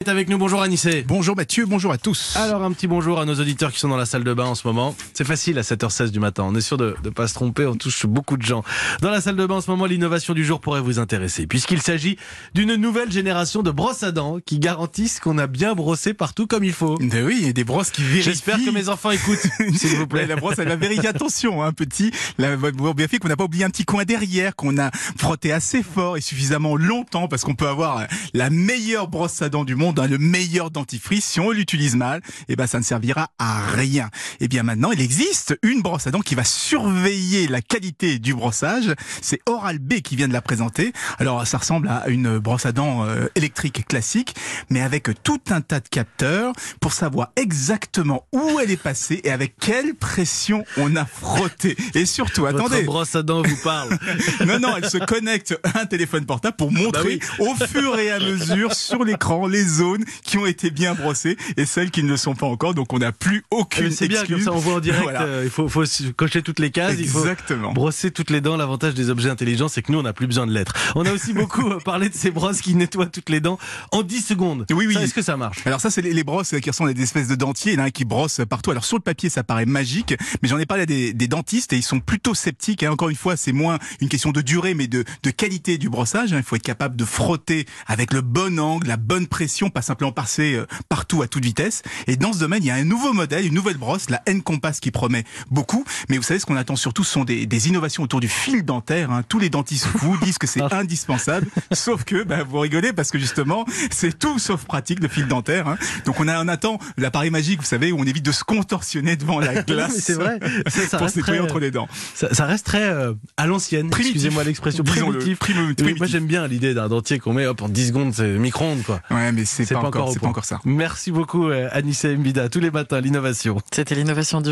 Est avec nous, bonjour Anissé. Bonjour Mathieu, bonjour à tous. Alors un petit bonjour à nos auditeurs qui sont dans la salle de bain en ce moment. C'est facile à 7h16 du matin, on est sûr de ne pas se tromper, on touche beaucoup de gens. Dans la salle de bain en ce moment, l'innovation du jour pourrait vous intéresser, puisqu'il s'agit d'une nouvelle génération de brosses à dents qui garantissent qu'on a bien brossé partout comme il faut. Ben oui, il y a des brosses qui vérifient. J'espère que mes enfants écoutent, s'il vous plaît. Ouais, la brosse, elle va vérifier, attention, petit. La vérifier qu'on n'a pas oublié un petit coin derrière, qu'on a frotté assez fort et suffisamment longtemps, parce qu'on peut avoir la meilleure brosse à dents du monde, le meilleur dentifrice. Si on l'utilise mal, ça ne servira à rien. Et bien maintenant, il existe une brosse à dents qui va surveiller la qualité du brossage. C'est Oral-B qui vient de la présenter. Alors, ça ressemble à une brosse à dents électrique classique, mais avec tout un tas de capteurs pour savoir exactement où elle est passée et avec quelle pression on a frotté. Et surtout, attendez. Votre brosse à dents vous parle. Non, elle se connecte à un téléphone portable pour montrer au fur et à mesure sur l'écran les zones qui ont été bien brossées et celles qui ne le sont pas encore. Donc on n'a plus aucune excuse. C'est bien, comme ça on voit en direct. Voilà. Il faut cocher toutes les cases. Exactement. Il faut brosser toutes les dents. L'avantage des objets intelligents, c'est que nous on n'a plus besoin de lettres. On a aussi beaucoup parlé de ces brosses qui nettoient toutes les dents en 10 secondes. Oui. Est-ce que ça marche? Alors ça, c'est les brosses qui ressemblent à des espèces de dentiers. Il y en a un qui brosse partout. Alors sur le papier, ça paraît magique, mais j'en ai parlé à des dentistes et ils sont plutôt sceptiques. Encore une fois, c'est moins une question de durée, mais de qualité du brossage. Il faut être capable de frotter avec le bon angle, la bonne pression, pas simplement passer partout à toute vitesse. Et dans ce domaine, il y a un nouveau modèle, une nouvelle brosse, la N-Compass, qui promet beaucoup. Mais vous savez, ce qu'on attend surtout, ce sont des innovations autour du fil dentaire. Tous les dentistes vous disent que c'est indispensable. Sauf que, vous rigolez parce que justement, c'est tout sauf pratique, le fil dentaire. Donc on attend l'appareil magique, vous savez, où on évite de se contorsionner devant la glace. C'est vrai. Ça pour se nettoyer entre les dents. Ça reste très à l'ancienne. Excusez-moi l'expression. Primitif. Primitif. Moi j'aime bien l'idée d'un dentier qu'on met en 10 secondes, c'est micro-ondes quoi. Ouais, mais c'est pas encore ça. Merci beaucoup Anissé Mbida, tous les matins, l'innovation. C'était l'innovation du